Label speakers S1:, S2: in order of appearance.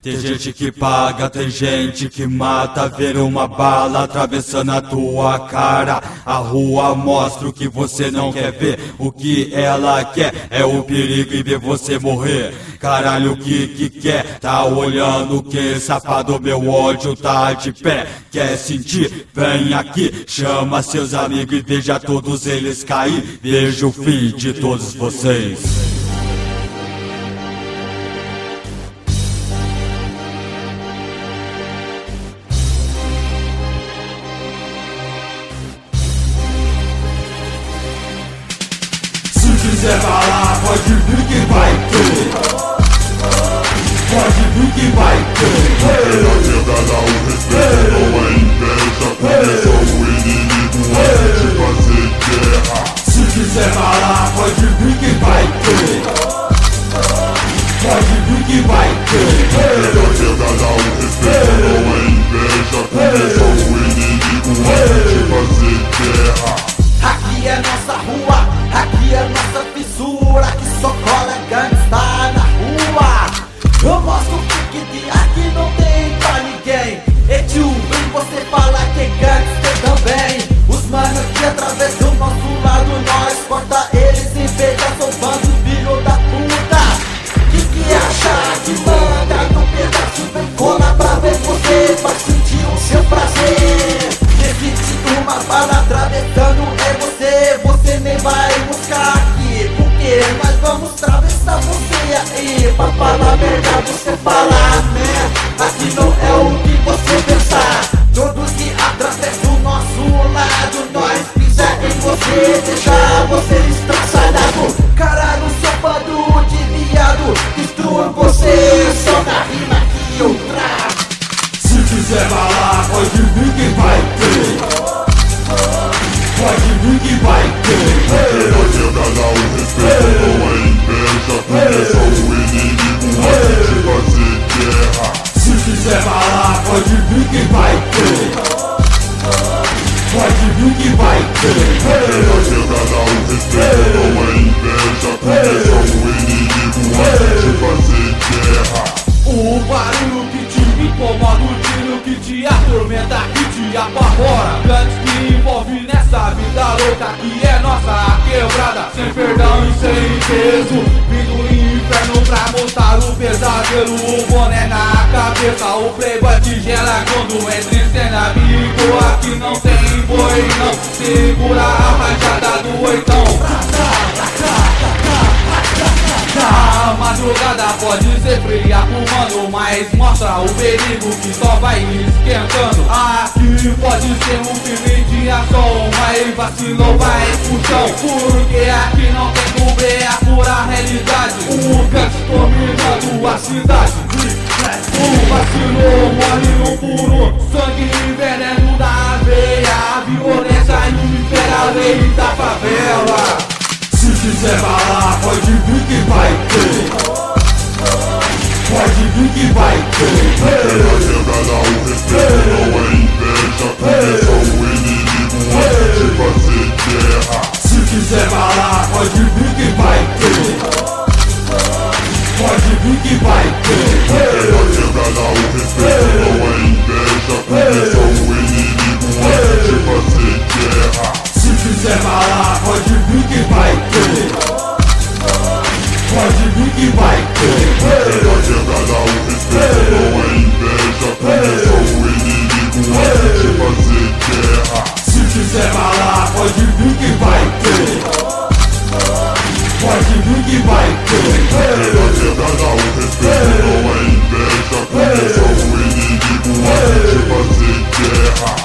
S1: Tem gente que paga, tem gente que mata. Ver uma bala atravessando a tua cara. A rua mostra o que você não quer ver. O que ela quer é o perigo e ver você morrer. Caralho, o que quer? Tá olhando que safado, meu ódio tá de pé. Quer sentir? Vem aqui, chama seus amigos e veja todos eles cair. Veja o fim de todos vocês. Se quiser falar, pode vir que vai ter. Pode vir que vai ter.
S2: Na queda dá o respeito, não é inveja, porque sou o inimigo antes de fazer guerra.
S1: Se quiser falar, pode vir que vai ter. Pode vir que vai ter.
S2: Na queda dá o respeito, não é inveja, porque sou o inimigo antes de fazer guerra.
S3: Aqui é nossa rua, aqui é nossa fissura, que só cola gangsta na rua. Eu mostro o que aqui não tem pra ninguém. E tio, vem você falar que é gangster também. Os manos que atravessam o nosso lado, nós corta eles em vez de salvando o filho da puta. Que acha que manda no pedaço, vem cola pra ver você, vai sentir o seu prazer. Nesse uma bala atravessando é você, você nem vai buscar aqui, porque nós vamos atravessar você aí. Pra falar merda você fala merda, aqui não é o que você pensar. Todos que atravessam o nosso lado, nós pisa em você, deixa você estraçalhado. Caralho, safado de viado, destruam você só na rima que eu trago.
S1: Se quiser falar, pode vir que vai ter. Pode vir que vai ter.
S2: Na queda dá o respeito, não é inveja, porque sou o inimigo antes de fazer guerra.
S1: Se quiser falar, pode vir que vai ter. Pode vir que vai ter.
S2: Na queda dá o respeito, não é inveja, porque sou o inimigo antes de fazer guerra.
S4: O barulho que te incomoda, o tiro que te atormenta, que te apavora. Grandes que envolve nessa vida louca que é nossa quebrada. Sem perdão e sem peso, vindo do inferno pra mostrar o pesadelo. O boné na cabeça, o playboy te gela quando entra em cena. Amigo, aqui não tem boi não, segura a rajada do oitão. A madrugada pode ser fria pro mano, mas mostra o perigo que só vai esquentando. Aqui pode ser um filme de ação, mas vacilou vai pro chão, porque aqui não tem cobrir, é a pura realidade. O canto dominando a cidade. O vacilou morre um por um, sangue e veneno da veia, a violência impera a lei da favela.
S1: Se quiser falar, pode vir que vai ter. Pode vir que vai ter.
S2: Na queda dá o respeito, não é inveja, porque sou o inimigo antes de fazer guerra.
S1: Se quiser falar, pode vir que vai ter. Pode vir que vai ter.
S2: Na queda dá o respeito, não é inveja, porque sou o inimigo antes de fazer guerra.
S1: Se quiser falar, pode vir que vai ter. Pode vir que vai ter.
S2: Na queda dá o respeito, não é inveja, porque sou o inimigo antes de fazer guerra.
S1: Se quiser falar, pode vir que vai ter. Pode vir que vai ter.
S2: Na queda dá o respeito, não é inveja, porque sou o inimigo antes de fazer guerra.